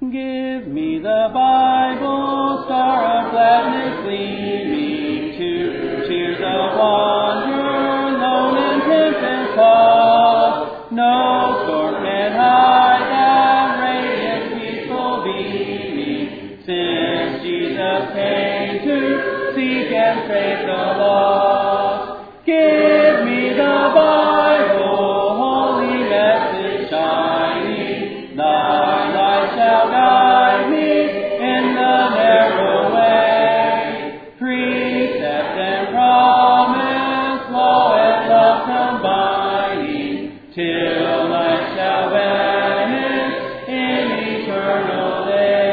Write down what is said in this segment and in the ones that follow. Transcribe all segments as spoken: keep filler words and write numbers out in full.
Give me the Bible, star of gladness gleaming, to cheer the wanderer, lone and tempest tossed. No storm can hide that radiant, peaceful beaming, since Jesus came to seek and save the lost. Give me the Bible, holy message shining, thy light shall guide me in the narrow way. Precept and promise, law and love combining, till night shall vanish in eternal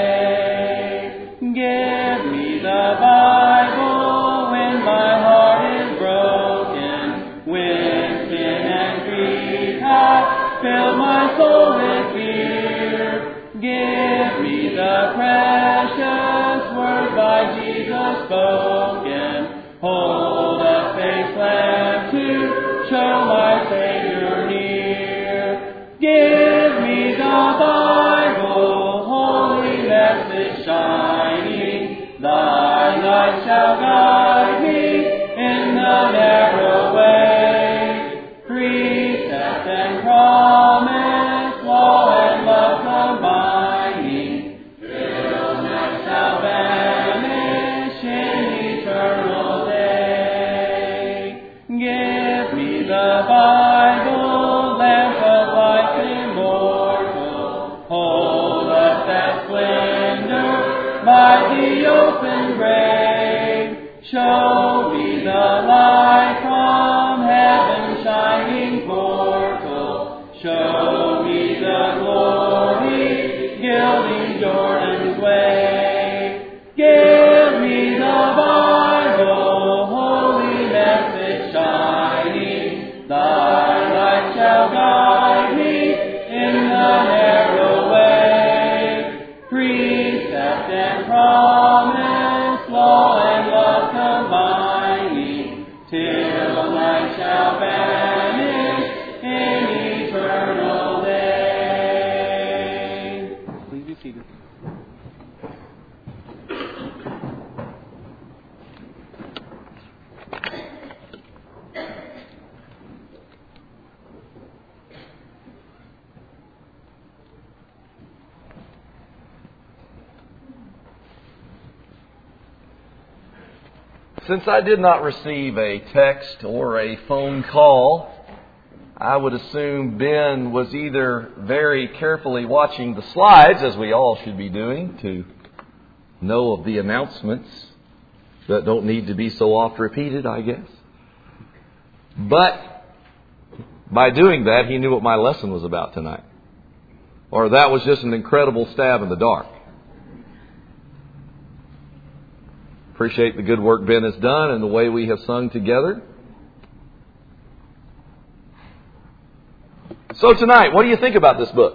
day. Give me the Bible when my heart is broken, when sin and grief have filled my soul with fear. Give me the precious word by Jesus spoken, hold a faith lamp to show my Savior near. Give me the Bible, holy message shining, thy light shall guide me in the narrow way. Precept and promise, law and love combining, till night shall vanish in eternal day. Give me the Bible, lamp of life immortal, hold up that splendor by the open grave. Show me the light from heaven's shining portal, show me the glory gilding Jordan's way. Give me the Bible, holy message shining, thy light shall guide me in the narrow way. Precept and promise, law and love combining, till night shall vanish in eternal day. Please be seated. Since I did not receive a text or a phone call, I would assume Ben was either very carefully watching the slides, as we all should be doing, to know of the announcements that don't need to be so oft repeated, I guess. But by doing that, he knew what my lesson was about tonight. Or that was just an incredible stab in the dark. Appreciate the good work Ben has done and the way we have sung together. So tonight, what do you think about this book?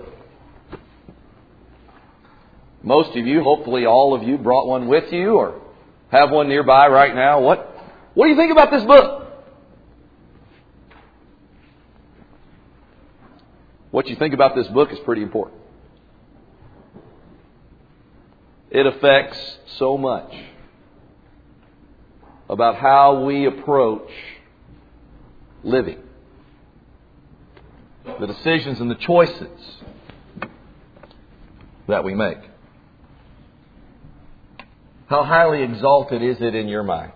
Most of you, hopefully all of you, brought one with you or have one nearby right now. What, what do you think about this book? What you think about this book is pretty important. It affects so much about how we approach living. The decisions and the choices that we make. How highly exalted is it in your mind?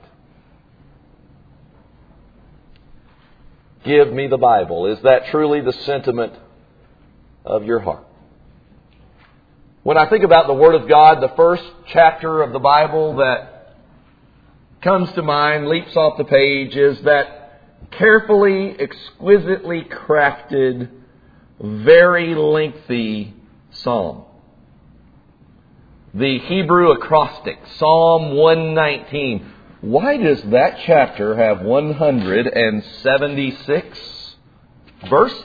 Give me the Bible. Is that truly the sentiment of your heart? When I think about the Word of God, the first chapter of the Bible that comes to mind, leaps off the page, is that carefully, exquisitely crafted, very lengthy psalm. The Hebrew acrostic, Psalm one nineteen. Why does that chapter have one hundred seventy-six verses?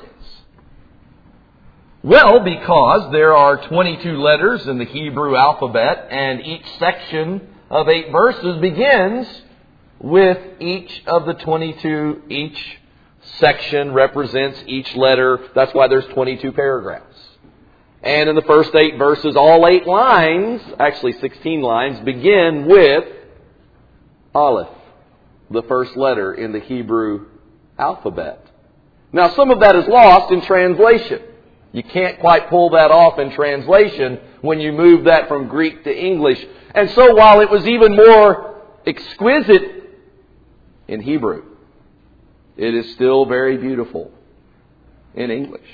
Well, because there are twenty-two letters in the Hebrew alphabet, and each section of eight verses begins with each of the twenty-two. Each section represents each letter. That's why there's twenty-two paragraphs. And in the first eight verses, all eight lines, actually sixteen lines, begin with Aleph, the first letter in the Hebrew alphabet. Now, some of that is lost in translation. You can't quite pull that off in translation when you move that from Greek to English. And so while it was even more exquisite in Hebrew, it is still very beautiful in English.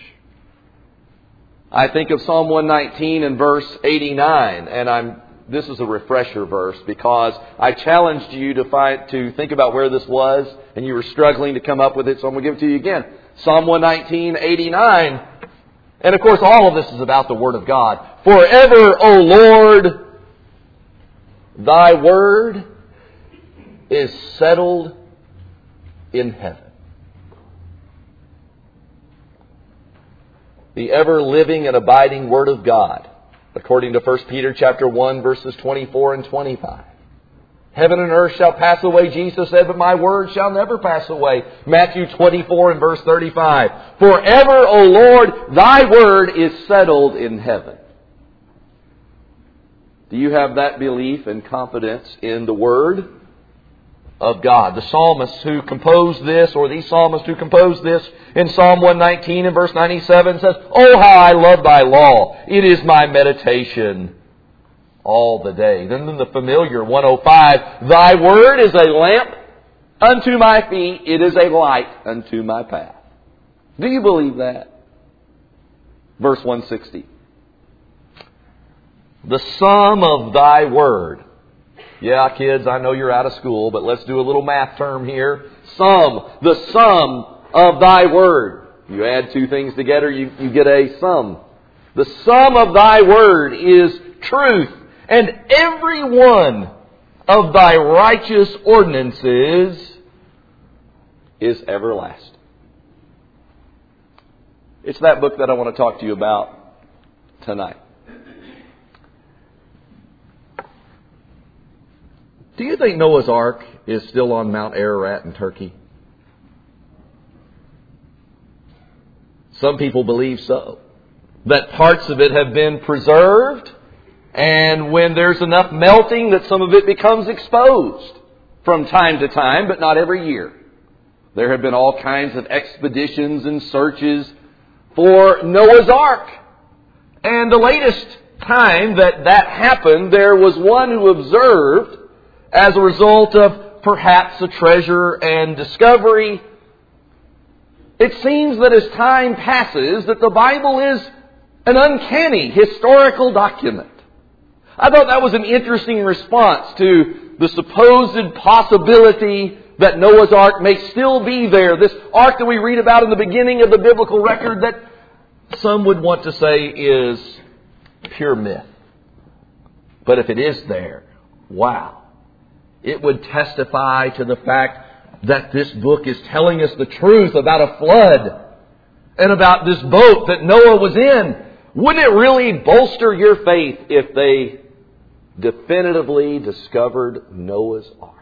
I think of Psalm one nineteen and verse eighty-nine, and I'm this is a refresher verse because I challenged you to find to think about where this was, and you were struggling to come up with it, so I'm going to give it to you again. Psalm one nineteen, eighty-nine. And of course, all of this is about the Word of God. Forever, O Lord, Thy Word is settled in heaven. The ever-living and abiding Word of God, according to First Peter chapter one, verses twenty-four and twenty-five. Heaven and earth shall pass away, Jesus said, but my word shall never pass away. Matthew twenty-four and verse thirty-five. Forever, O Lord, Thy Word is settled in heaven. Do you have that belief and confidence in the Word of God? The psalmist who composed this, or the psalmist who composed this in Psalm one nineteen and verse ninety-seven says, Oh, how I love Thy law. It is my meditation all the day. Then in the familiar one oh five, Thy Word is a lamp unto my feet. It is a light unto my path. Do you believe that? Verse one sixty. The sum of Thy Word. Yeah, kids, I know you're out of school, but let's do a little math term here. Sum. The sum of Thy Word. You add two things together, you, you get a sum. The sum of Thy Word is truth, and every one of Thy righteous ordinances is everlasting. It's that book that I want to talk to you about tonight. Do you think Noah's Ark is still on Mount Ararat in Turkey? Some people believe so. That parts of it have been preserved, and when there's enough melting that some of it becomes exposed from time to time, but not every year. There have been all kinds of expeditions and searches for Noah's Ark. And the latest time that that happened, there was one who observed, as a result of perhaps a treasure and discovery, it seems that as time passes, that the Bible is an uncanny historical document. I thought that was an interesting response to the supposed possibility that Noah's Ark may still be there. This ark that we read about in the beginning of the biblical record that some would want to say is pure myth. But if it is there, wow. It would testify to the fact that this book is telling us the truth about a flood and about this boat that Noah was in. Wouldn't it really bolster your faith if they definitively discovered Noah's Ark?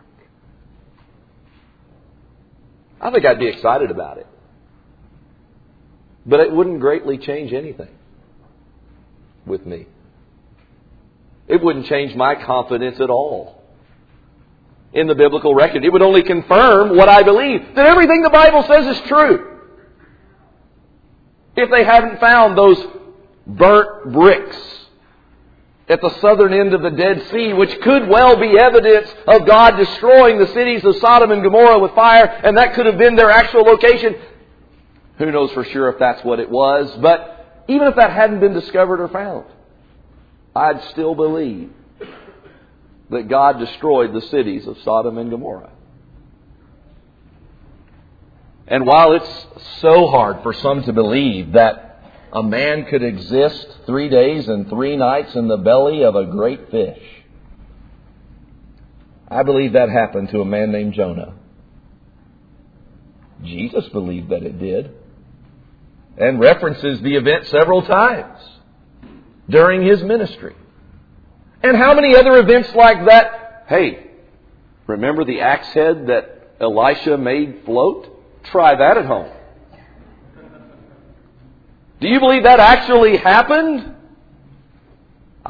I think I'd be excited about it. But it wouldn't greatly change anything with me. It wouldn't change my confidence at all in the biblical record. It would only confirm what I believe, that everything the Bible says is true. If they haven't found those burnt bricks at the southern end of the Dead Sea, which could well be evidence of God destroying the cities of Sodom and Gomorrah with fire, and that could have been their actual location. Who knows for sure if that's what it was, but even if that hadn't been discovered or found, I'd still believe that God destroyed the cities of Sodom and Gomorrah. And while it's so hard for some to believe that a man could exist three days and three nights in the belly of a great fish, I believe that happened to a man named Jonah. Jesus believed that it did, and references the event several times during His ministry. And how many other events like that? Hey, remember the axe head that Elisha made float? Try that at home. Do you believe that actually happened?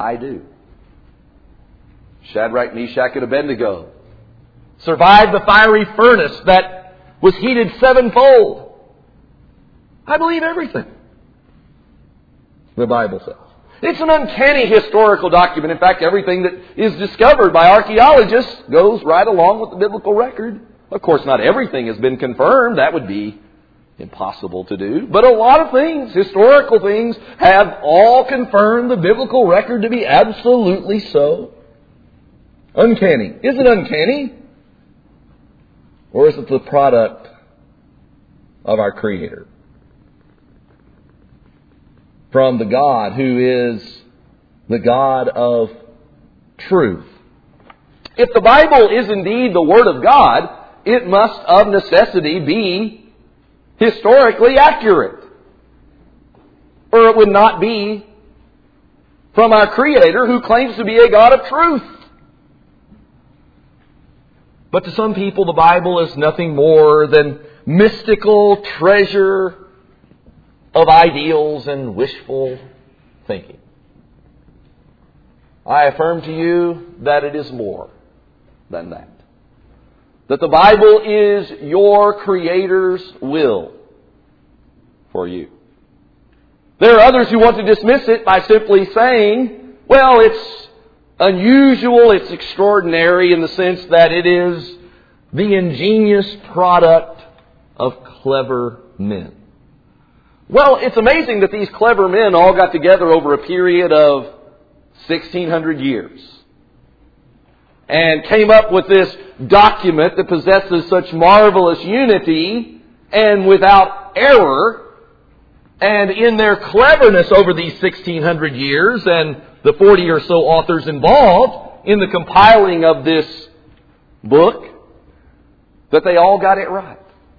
I do. Shadrach, Meshach, and Abednego survived the fiery furnace that was heated sevenfold. I believe everything the Bible says. It's an uncanny historical document. In fact, everything that is discovered by archaeologists goes right along with the biblical record. Of course, not everything has been confirmed. That would be impossible to do. But a lot of things, historical things, have all confirmed the biblical record to be absolutely so. Uncanny. Is it uncanny? Or is it the product of our Creator? From the God who is the God of truth. If the Bible is indeed the Word of God, it must of necessity be historically accurate. Or it would not be from our Creator who claims to be a God of truth. But to some people the Bible is nothing more than mystical treasure of ideals and wishful thinking. I affirm to you that it is more than that. That the Bible is your Creator's will for you. There are others who want to dismiss it by simply saying, well, it's unusual, it's extraordinary in the sense that it is the ingenious product of clever men. Well, it's amazing that these clever men all got together over a period of sixteen hundred years and came up with this document that possesses such marvelous unity and without error. And in their cleverness over these sixteen hundred years and the forty or so authors involved in the compiling of this book, that they all got it right.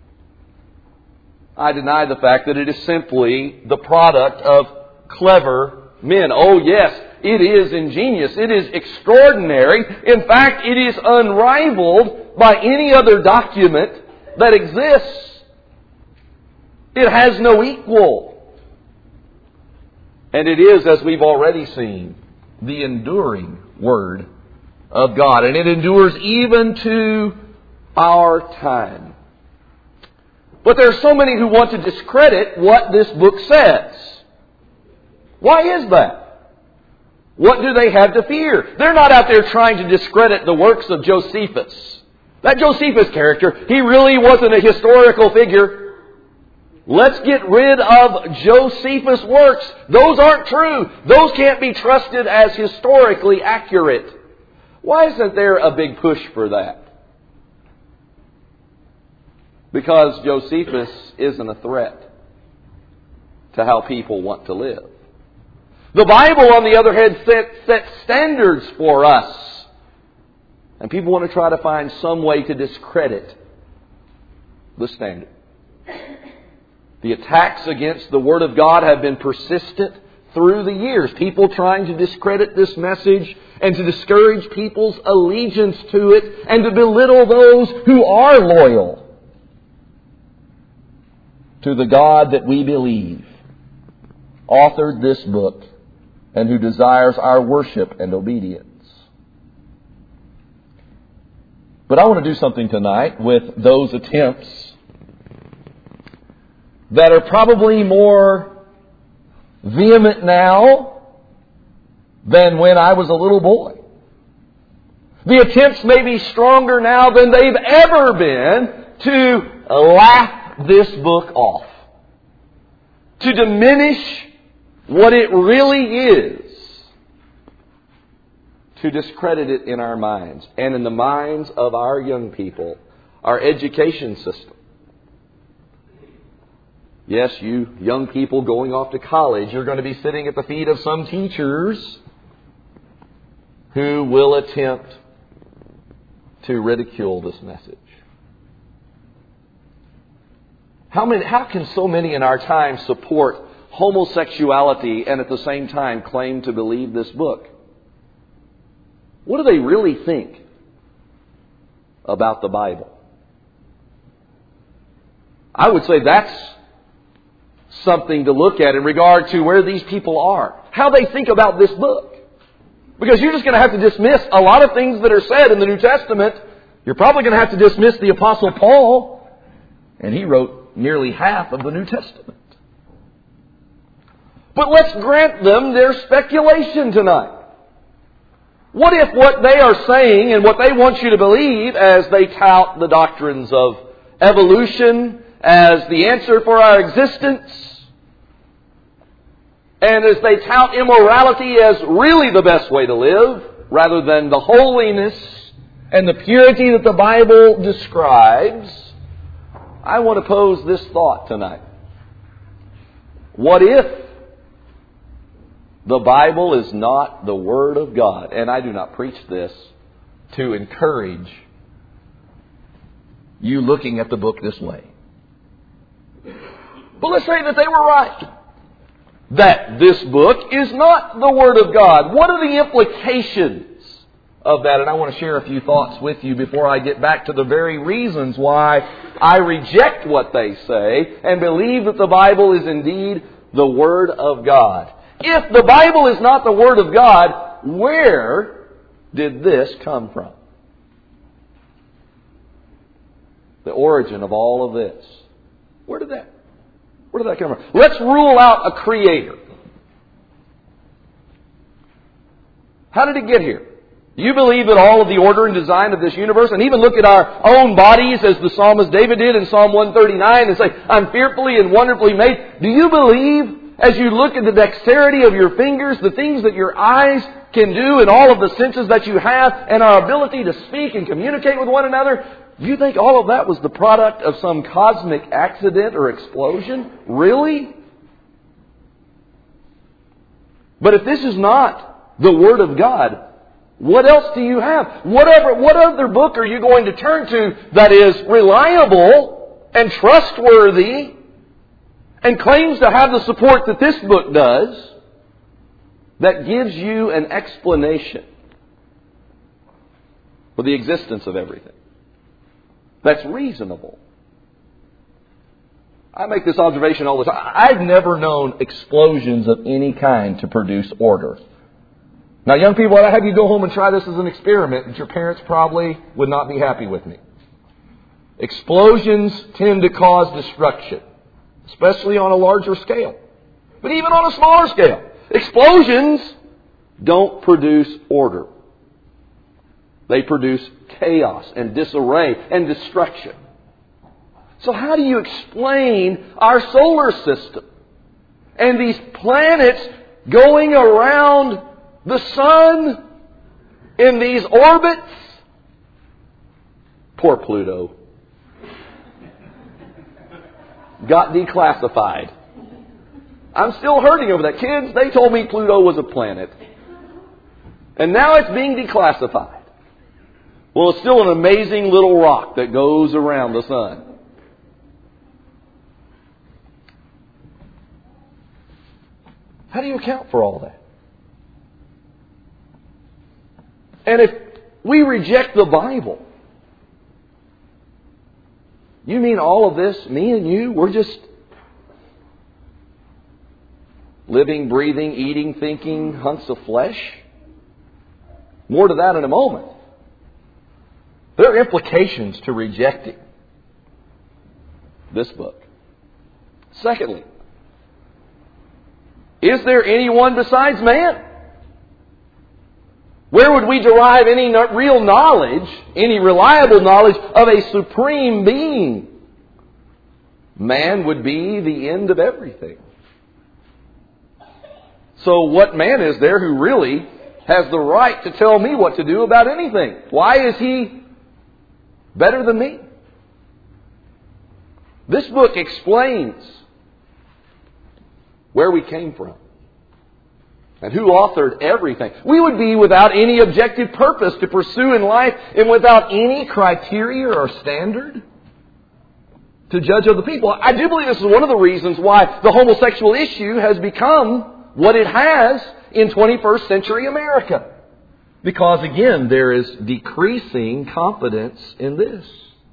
I deny the fact that it is simply the product of clever men. Oh yes, it is ingenious. It is extraordinary. In fact, it is unrivaled by any other document that exists. It has no equal. And it is, as we've already seen, the enduring Word of God. And it endures even to our time. But there are so many who want to discredit what this book says. Why is that? What do they have to fear? They're not out there trying to discredit the works of Josephus. That Josephus character, he really wasn't a historical figure. Let's get rid of Josephus' works. Those aren't true. Those can't be trusted as historically accurate. Why isn't there a big push for that? Because Josephus isn't a threat to how people want to live. The Bible, on the other hand, sets set standards for us. And people want to try to find some way to discredit the standard. The attacks against the Word of God have been persistent through the years. People trying to discredit this message and to discourage people's allegiance to it and to belittle those who are loyal to the God that we believe authored this book and who desires our worship and obedience. But I want to do something tonight with those attempts that are probably more vehement now than when I was a little boy. The attempts may be stronger now than they've ever been to laugh this book off. To diminish what it really is. To discredit it in our minds and in the minds of our young people, our education system. Yes, you young people going off to college, you're going to be sitting at the feet of some teachers who will attempt to ridicule this message. How many, how can so many in our time support homosexuality and at the same time claim to believe this book? What do they really think about the Bible? I would say that's something to look at in regard to where these people are. How they think about this book. Because you're just going to have to dismiss a lot of things that are said in the New Testament. You're probably going to have to dismiss the Apostle Paul. And he wrote nearly half of the New Testament. But let's grant them their speculation tonight. What if what they are saying and what they want you to believe as they tout the doctrines of evolution as the answer for our existence, and as they tout immorality as really the best way to live, rather than the holiness and the purity that the Bible describes, I want to pose this thought tonight. What if the Bible is not the Word of God? And I do not preach this to encourage you looking at the book this way. But let's say that they were right. That this book is not the Word of God. What are the implications of that? And I want to share a few thoughts with you before I get back to the very reasons why I reject what they say and believe that the Bible is indeed the Word of God. If the Bible is not the Word of God, where did this come from? The origin of all of this. Where did that, where did that come from? Let's rule out a creator. How did it get here? Do you believe that all of the order and design of this universe, and even look at our own bodies as the psalmist David did in Psalm one thirty-nine and say, I'm fearfully and wonderfully made. Do you believe, as you look at the dexterity of your fingers, the things that your eyes can do and all of the senses that you have and our ability to speak and communicate with one another, do you think all of that was the product of some cosmic accident or explosion? Really? But if this is not the Word of God, what else do you have? Whatever, what other book are you going to turn to that is reliable and trustworthy and claims to have the support that this book does, that gives you an explanation for the existence of everything that's reasonable? I make this observation all the time. I've never known explosions of any kind to produce order. Now, young people, I'd have you go home and try this as an experiment, but your parents probably would not be happy with me. Explosions tend to cause destruction, especially on a larger scale. But even on a smaller scale, explosions don't produce order. They produce chaos and disarray and destruction. So how do you explain our solar system and these planets going around the sun in these orbits? Poor Pluto. Got declassified. I'm still hurting over that. Kids, they told me Pluto was a planet. And now it's being declassified. Well, it's still an amazing little rock that goes around the sun. How do you account for all that? And if we reject the Bible, you mean all of this, me and you, we're just living, breathing, eating, thinking hunks of flesh? More to that in a moment. There are implications to rejecting this book. Secondly, is there anyone besides man? Where would we derive any real knowledge, any reliable knowledge of a supreme being? Man would be the end of everything. So what man is there who really has the right to tell me what to do about anything? Why is he better than me? This book explains where we came from and who authored everything. We would be without any objective purpose to pursue in life and without any criteria or standard to judge other people. I do believe this is one of the reasons why the homosexual issue has become what it has in twenty-first century America. Because again, there is decreasing confidence in this.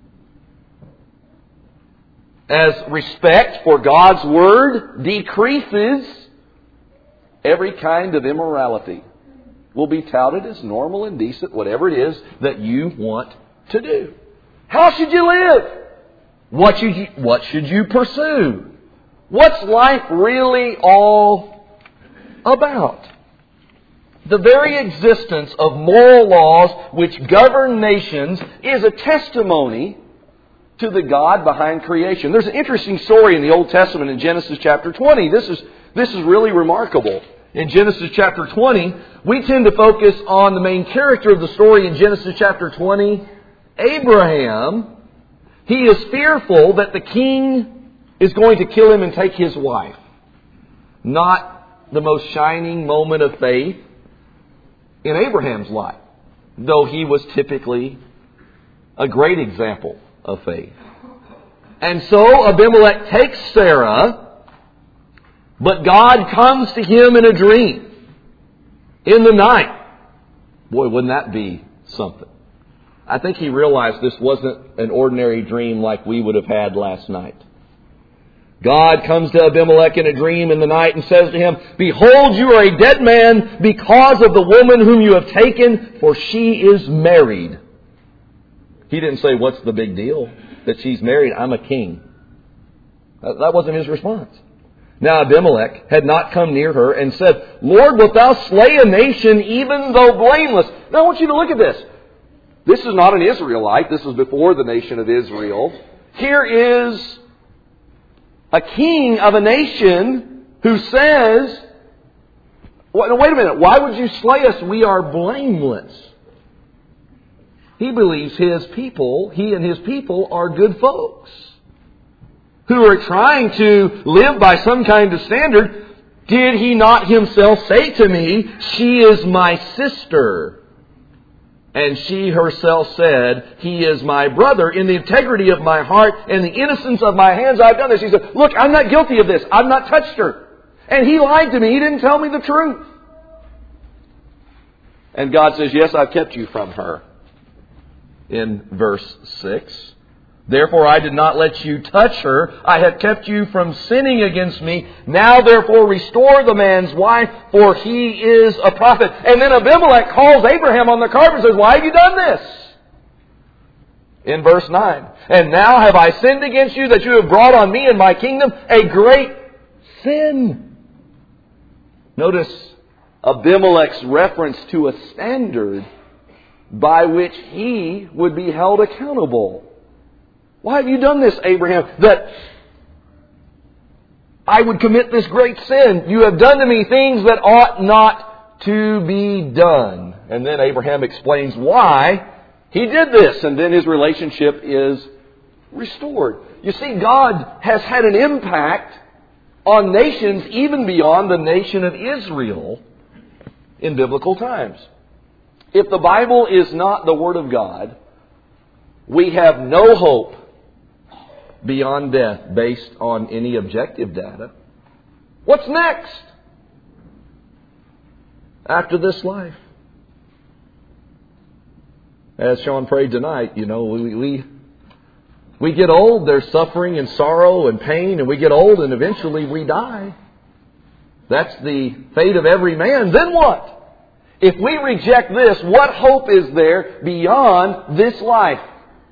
As respect for God's Word decreases, every kind of immorality will be touted as normal and decent, whatever it is that you want to do. How should you live? What should you, what should you pursue? What's life really all about? The very existence of moral laws which govern nations is a testimony to the God behind creation. There's an interesting story in the Old Testament in Genesis chapter twenty. This is, this is really remarkable. In Genesis chapter twenty, we tend to focus on the main character of the story in Genesis chapter twenty, Abraham. He is fearful that the king is going to kill him and take his wife. Not the most shining moment of faith in Abraham's life, though he was typically a great example of faith. And so Abimelech takes Sarah, but God comes to him in a dream in the night. Boy, wouldn't that be something? I think he realized this wasn't an ordinary dream like we would have had last night. God comes to Abimelech in a dream in the night and says to him, "Behold, you are a dead man because of the woman whom you have taken, for she is married." He didn't say, "What's the big deal that she's married? I'm a king." That wasn't his response. Now Abimelech had not come near her and said, "Lord, wilt thou slay a nation even though blameless?" Now I want you to look at this. This is not an Israelite. This is before the nation of Israel. Here is a king of a nation who says, wait a minute, why would you slay us? We are blameless. He believes his people, he and his people are good folks who are trying to live by some kind of standard. Did he not himself say to me, "She is my sister"? And she herself said, "He is my brother. In the integrity of my heart and the innocence of my hands, I've done this." He said, "Look, I'm not guilty of this. I've not touched her." And he lied to me. He didn't tell me the truth. And God says, "Yes, I've kept you from her." In verse six, "Therefore I did not let you touch her. I have kept you from sinning against me. Now therefore restore the man's wife, for he is a prophet." And then Abimelech calls Abraham on the carpet and says, "Why have you done this?" In verse nine, "And now have I sinned against you, that you have brought on me and my kingdom a great sin." Notice Abimelech's reference to a standard by which he would be held accountable. "Why have you done this, Abraham, that I would commit this great sin? You have done to me things that ought not to be done." And then Abraham explains why he did this, and then his relationship is restored. You see, God has had an impact on nations even beyond the nation of Israel in biblical times. If the Bible is not the Word of God, we have no hope beyond death based on any objective data. What's next after this life? As Sean prayed tonight, you know, we, we, we get old, there's suffering and sorrow and pain, and we get old and eventually we die. That's the fate of every man. Then what? If we reject this, what hope is there beyond this life?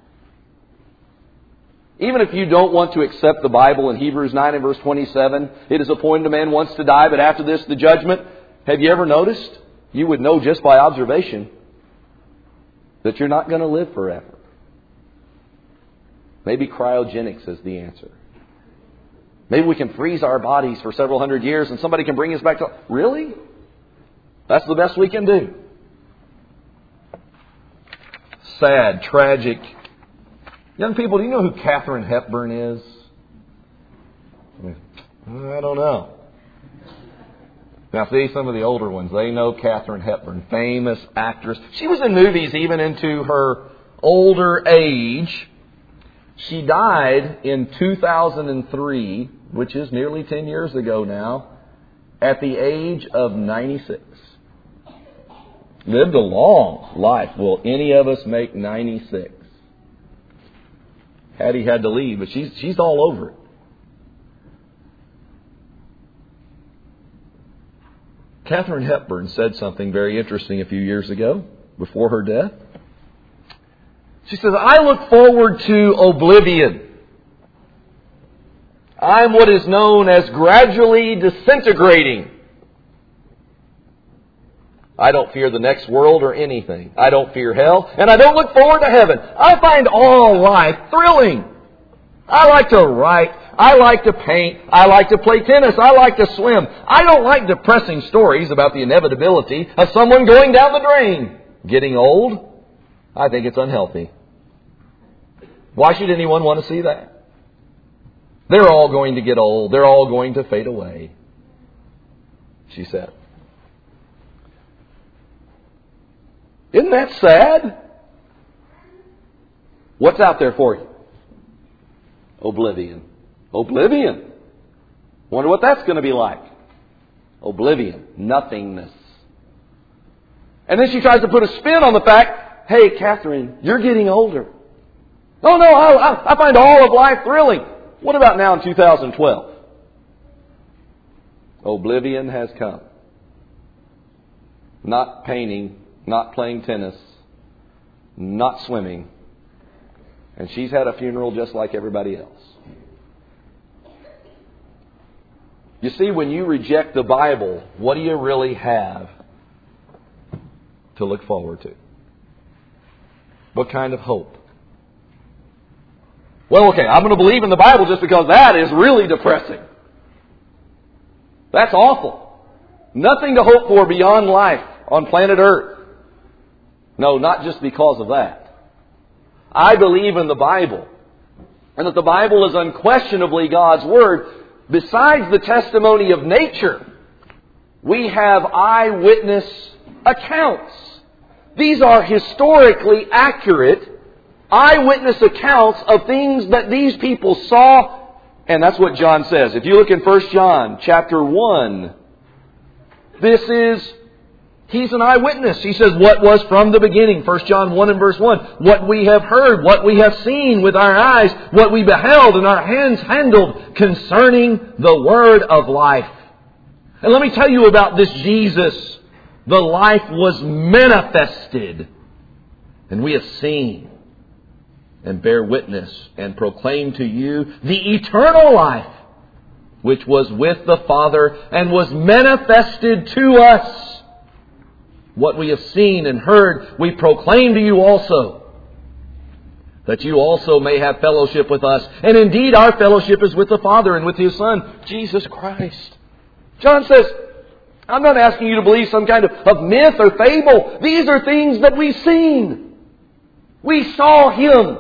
Even if you don't want to accept the Bible in Hebrews nine and verse twenty-seven, it is appointed a man once to die, but after this the judgment. Have you ever noticed? You would know just by observation that you're not going to live forever. Maybe cryogenics is the answer. Maybe we can freeze our bodies for several hundred years and somebody can bring us back to... Really? That's the best we can do. Sad, tragic. Young people, do you know who Katharine Hepburn is? I don't know. Now see, some of the older ones, they know Katharine Hepburn, famous actress. She was in movies even into her older age. She died in two thousand three, which is nearly ten years ago now, at the age of ninety-six. Lived a long life. Will any of us make ninety-six? Hattie had to leave, but she's she's all over it. Katharine Hepburn said something very interesting a few years ago, before her death. She says, I look forward to oblivion. I'm what is known as gradually disintegrating. I don't fear the next world or anything. I don't fear hell, and I don't look forward to heaven. I find all life thrilling. I like to write. I like to paint. I like to play tennis. I like to swim. I don't like depressing stories about the inevitability of someone going down the drain. Getting old? I think it's unhealthy. Why should anyone want to see that? They're all going to get old. They're all going to fade away, she said. Isn't that sad? What's out there for you? Oblivion. Oblivion. Wonder what that's going to be like. Oblivion. Nothingness. And then she tries to put a spin on the fact, hey, Katharine, you're getting older. Oh, no, I, I find all of life thrilling. What about now in two thousand twelve? Oblivion has come. Not painting, not playing tennis, not swimming. And she's had a funeral just like everybody else. You see, when you reject the Bible, what do you really have to look forward to? What kind of hope? Well, okay, I'm going to believe in the Bible just because that is really depressing. That's awful. Nothing to hope for beyond life on planet Earth. No, not just because of that. I believe in the Bible, and that the Bible is unquestionably God's Word. Besides the testimony of nature, we have eyewitness accounts. These are historically accurate eyewitness accounts of things that these people saw. And that's what John says. If you look in First John chapter one, this is, he's an eyewitness. He says, what was from the beginning, First John one and verse one, what we have heard, what we have seen with our eyes, what we beheld and our hands handled concerning the word of life. And let me tell you about this Jesus. The life was manifested, and we have seen and bear witness and proclaim to you the eternal life, which was with the Father and was manifested to us. What we have seen and heard, we proclaim to you also, that you also may have fellowship with us. And indeed, our fellowship is with the Father and with His Son, Jesus Christ. John says, I'm not asking you to believe some kind of, of myth or fable. These are things that we've seen. We saw Him,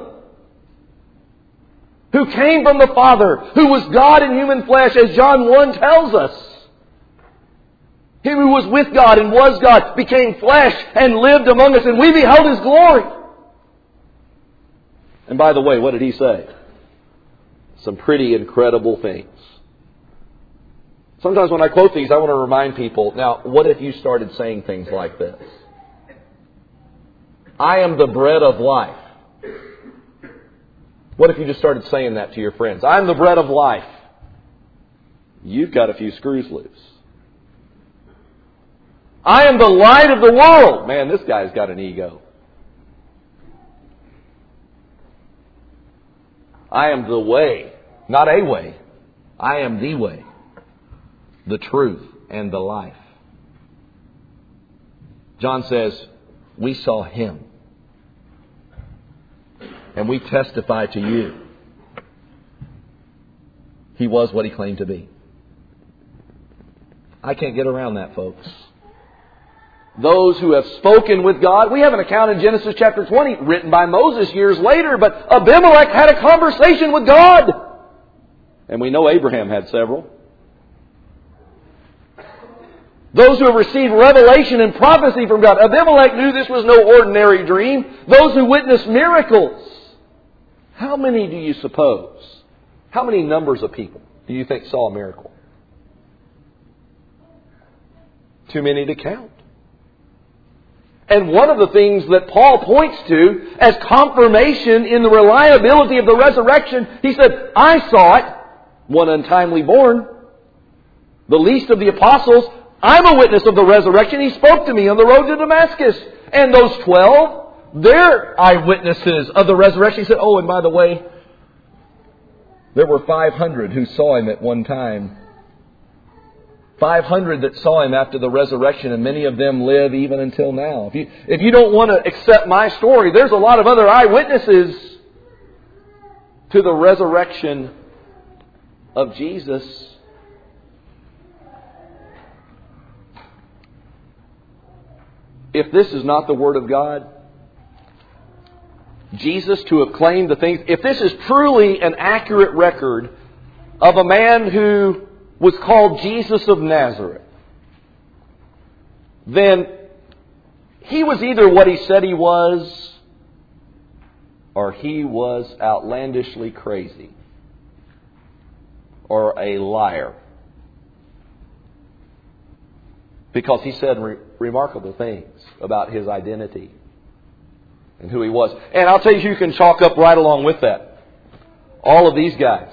who came from the Father, who was God in human flesh, as John one tells us. Him who was with God and was God became flesh and lived among us, and we beheld His glory. And by the way, what did He say? Some pretty incredible things. Sometimes when I quote these, I want to remind people, now, what if you started saying things like this? I am the bread of life. What if you just started saying that to your friends? I'm the bread of life. You've got a few screws loose. I am the light of the world. Man, this guy's got an ego. I am the way. Not a way. I am the way, the truth, and the life. John says, we saw Him. And we testify to you. He was what He claimed to be. I can't get around that, folks. Those who have spoken with God. We have an account in Genesis chapter twenty written by Moses years later, but Abimelech had a conversation with God. And we know Abraham had several. Those who have received revelation and prophecy from God. Abimelech knew this was no ordinary dream. Those who witnessed miracles. How many do you suppose? How many numbers of people do you think saw a miracle? Too many to count. And one of the things that Paul points to as confirmation in the reliability of the resurrection, he said, I saw it, one untimely born, the least of the apostles, I'm a witness of the resurrection. He spoke to me on the road to Damascus. And those twelve, they're eyewitnesses of the resurrection. He said, oh, and by the way, there were five hundred who saw Him at one time. five hundred that saw Him after the resurrection, and many of them live even until now. If you, if you don't want to accept my story, there's a lot of other eyewitnesses to the resurrection of Jesus. If this is not the Word of God, Jesus to have claimed the things, if this is truly an accurate record of a man who was called Jesus of Nazareth, then He was either what He said He was, or He was outlandishly crazy, or a liar. Because He said re- remarkable things about His identity and who He was. And I'll tell you, you can chalk up right along with that. All of these guys.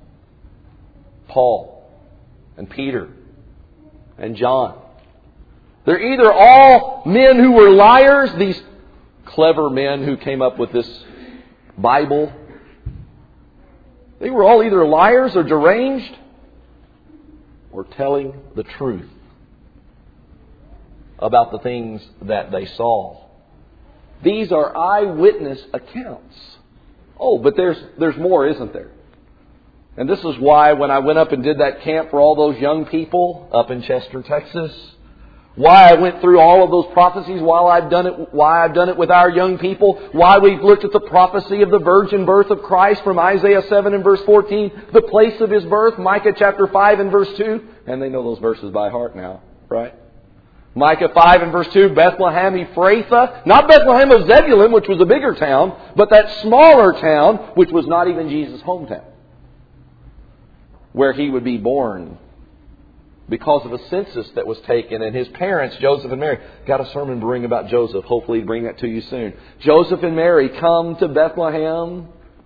Paul and Peter and John. They're either all men who were liars, these clever men who came up with this Bible. They were all either liars or deranged or telling the truth about the things that they saw. These are eyewitness accounts. Oh, but there's there's more, isn't there? And this is why when I went up and did that camp for all those young people up in Chester, Texas, why I went through all of those prophecies, while I've done it, why I've done it with our young people, why we've looked at the prophecy of the virgin birth of Christ from Isaiah seven and verse fourteen, the place of His birth, Micah chapter five and verse two, and they know those verses by heart now, right? Micah five and verse two, Bethlehem Ephrathah, not Bethlehem of Zebulun, which was a bigger town, but that smaller town, which was not even Jesus' hometown, where He would be born because of a census that was taken. And His parents, Joseph and Mary, got a sermon to bring about Joseph. Hopefully He'll bring that to you soon. Joseph and Mary come to Bethlehem.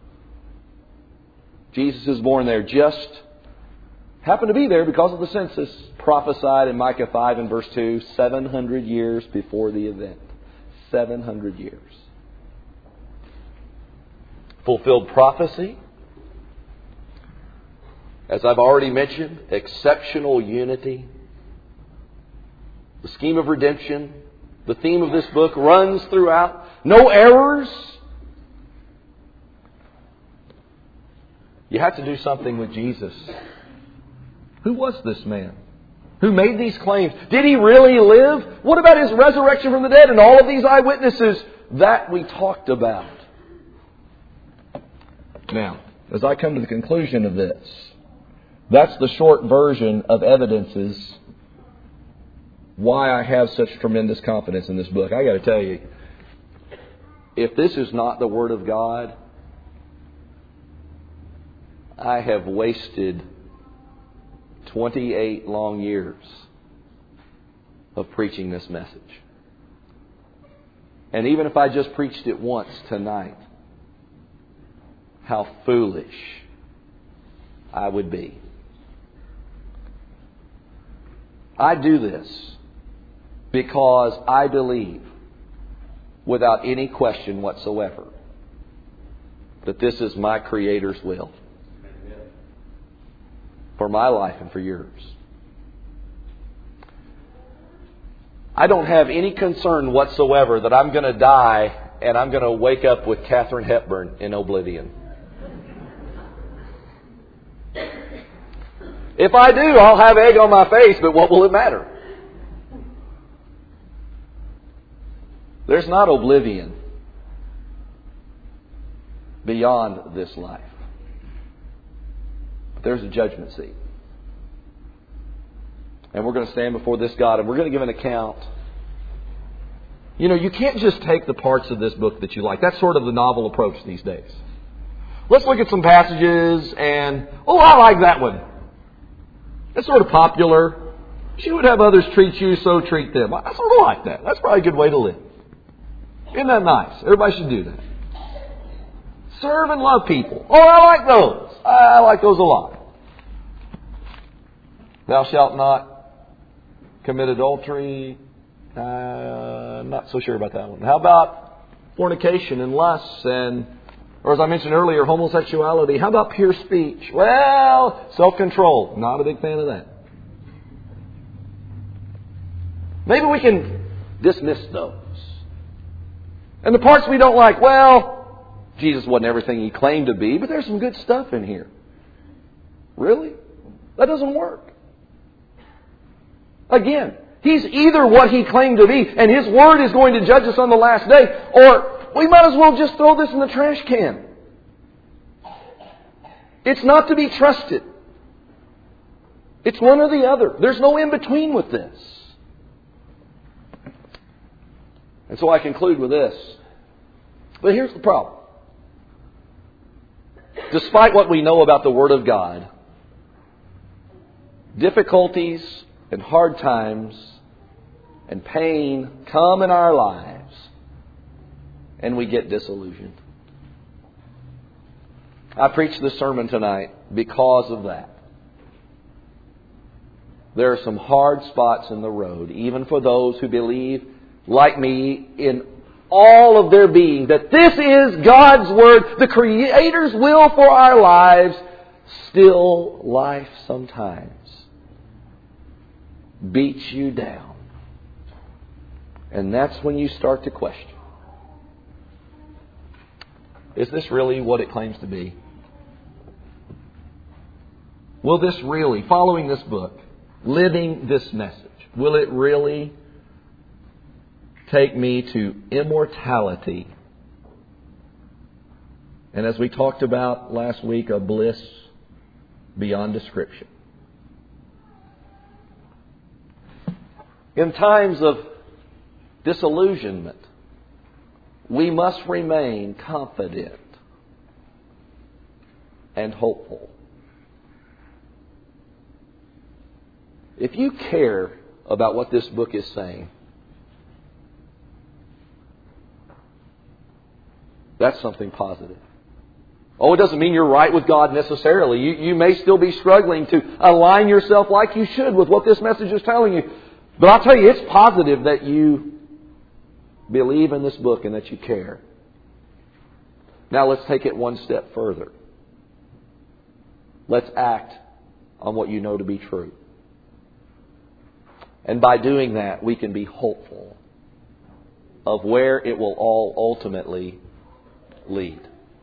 Jesus is born there. Just happened to be there because of the census. Prophesied in Micah five and verse two, seven hundred years before the event. seven hundred years. Fulfilled prophecy. As I've already mentioned, exceptional unity. The scheme of redemption, the theme of this book runs throughout. No errors. You have to do something with Jesus. Who was this man who made these claims? Did He really live? What about His resurrection from the dead and all of these eyewitnesses that we talked about? Now, as I come to the conclusion of this, that's the short version of evidences why I have such tremendous confidence in this book. I got to tell you, if this is not the Word of God, I have wasted twenty-eight long years of preaching this message. And even if I just preached it once tonight, how foolish I would be. I do this because I believe, without any question whatsoever, that this is my Creator's will for my life and for yours. I don't have any concern whatsoever that I'm going to die and I'm going to wake up with Katharine Hepburn in oblivion. If I do, I'll have egg on my face, but what will it matter? There's not oblivion beyond this life. But there's a judgment seat. And we're going to stand before this God and we're going to give an account. You know, you can't just take the parts of this book that you like. That's sort of the novel approach these days. Let's look at some passages and, oh, I like that one. It's sort of popular. You would have others treat you, so treat them. I sort of like that. That's probably a good way to live. Isn't that nice? Everybody should do that. Serve and love people. Oh, I like those. I like those a lot. Thou shalt not commit adultery? Uh, I'm not so sure about that one. How about fornication and lust and, or as I mentioned earlier, homosexuality? How about pure speech? Well, self-control. Not a big fan of that. Maybe we can dismiss those. And the parts we don't like, well, Jesus wasn't everything He claimed to be, but there's some good stuff in here. Really? That doesn't work. Again, He's either what He claimed to be, and His Word is going to judge us on the last day, or we might as well just throw this in the trash can. It's not to be trusted. It's one or the other. There's no in-between with this. And so I conclude with this. But here's the problem. Despite what we know about the Word of God, difficulties and hard times and pain come in our lives, and we get disillusioned. I preached this sermon tonight because of that. There are some hard spots in the road, even for those who believe, like me, in all of their being, that this is God's Word, the Creator's will for our lives. Still, life sometimes beats you down. And that's when you start to question. Is this really what it claims to be? Will this really, following this book, living this message, will it really take me to immortality? And as we talked about last week, a bliss beyond description. In times of disillusionment, we must remain confident and hopeful. If you care about what this book is saying, that's something positive. Oh, it doesn't mean you're right with God necessarily. You, you may still be struggling to align yourself like you should with what this message is telling you. But I'll tell you, it's positive that you believe in this book and that you care. Now let's take it one step further. Let's act on what you know to be true. And by doing that, we can be hopeful of where it will all ultimately lead.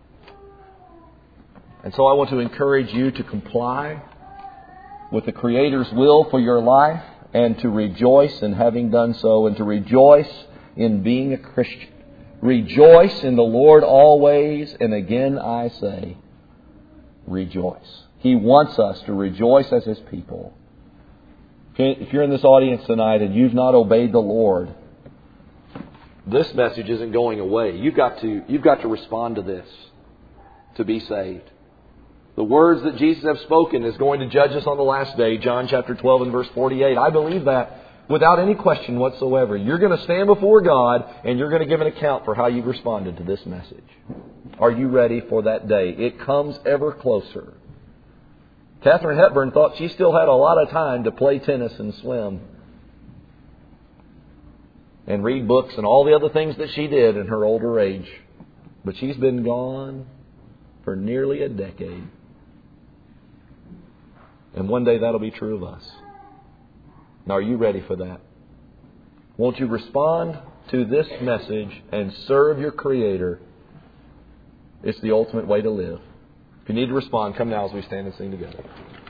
And so I want to encourage you to comply with the Creator's will for your life and to rejoice in having done so and to rejoice in being a Christian. Rejoice in the Lord always, and again I say, rejoice. He wants us to rejoice as His people. If you're in this audience tonight and you've not obeyed the Lord, this message isn't going away. You've got to, you've got to respond to this to be saved. The words that Jesus has spoken is going to judge us on the last day. John chapter twelve and verse forty-eight. I believe that without any question whatsoever. You're going to stand before God and you're going to give an account for how you've responded to this message. Are you ready for that day? It comes ever closer. Katharine Hepburn thought she still had a lot of time to play tennis and swim and read books and all the other things that she did in her older age. But she's been gone for nearly a decade. And one day that'll be true of us. Now, are you ready for that? Won't you respond to this message and serve your Creator? It's the ultimate way to live. If you need to respond, come now as we stand and sing together.